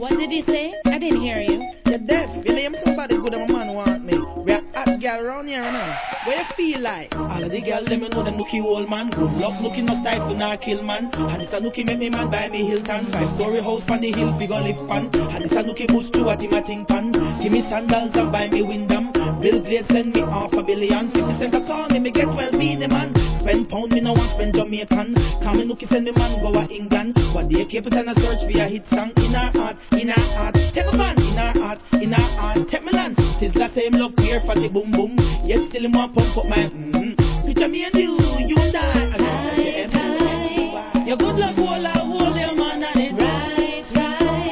What did he say? I didn't hear you. You're deaf. You name somebody good and my man want me. We are hot girl around here now. What you feel like? All of the girls them know them nookie old man. Good luck looking no stifle nah kill man. And this a nookie make me man buy me Hilton. 5-story house pan the hill figure lift pan. And this a nookie boost to what him a think pan. Give me sandals and buy me Wyndham. Bill Gates send me $500 million. 50 cent a call me get 12 me the man. Spend pound me no want spend Jamaican. Come me nookie send me man go a England. What they keep it and a search for a hit song. In our heart, in our heart. Take me man, in our heart, in our heart. Take me land. Sizzler same love beer fatty boom boom. Yet still him want pump up my Picture me and you.